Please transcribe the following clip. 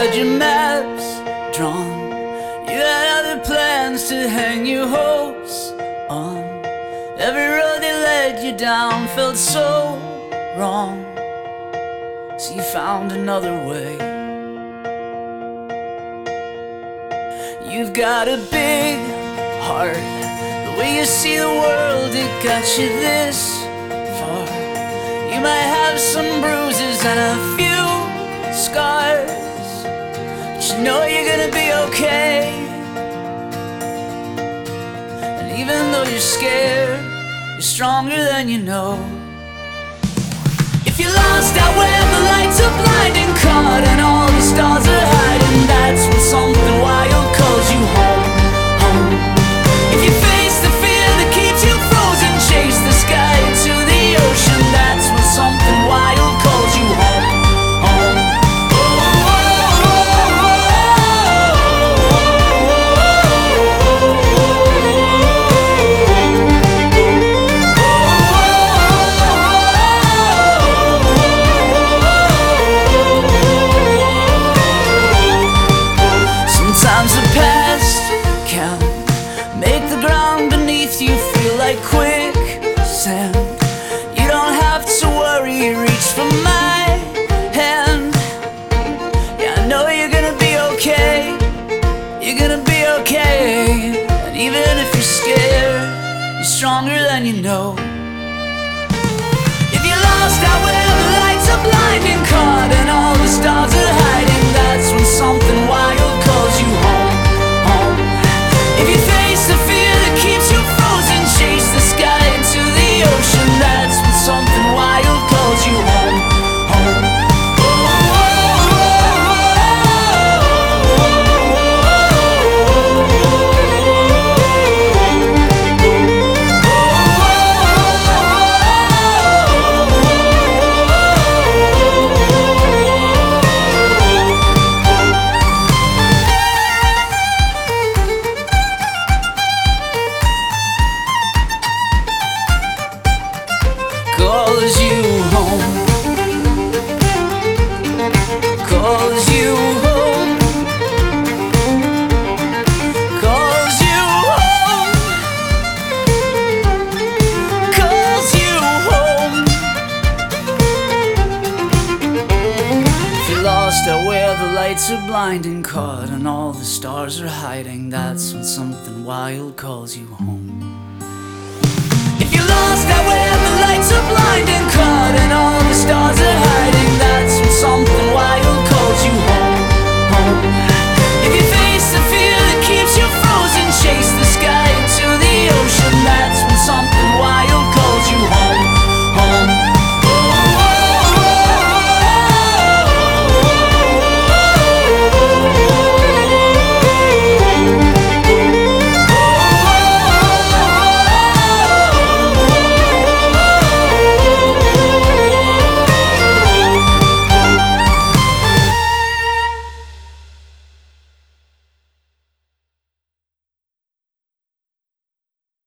had your maps drawn, you had other plans to hang your hopes on. Every road that led you down felt so wrong, so you found another way. You've got a big heart, the way you see the world, it got you this far. You might have some bruises and a few scars, but you know you're gonna be okay. And even though you're scared, you're stronger than you know. If you're lost out where the lights are blinding, caught and all the stars are hiding, that's when something wild calls you home, home. If you face the fear that keeps you frozen, chase the sky into the ocean, that's when something wild calls you home, home. Sometimes the past can make the ground beneath you feel like quicksand. You don't have to worry, reach for my hand. Yeah, I know you're gonna be okay. You're gonna be okay. And even if you're scared, you're stronger than you know. If you're lost out where the lights are blinding, caught and all the stars are hiding, that's when something wild calls you home, home. If you face the fear that keeps you frozen, chase the sky into the ocean, that's when something wild calls you home, home. Calls you home, calls you home, calls you home, calls you home. If you're lost out where the lights are blinding, caught and all the stars are hiding, that's when something wild calls you home.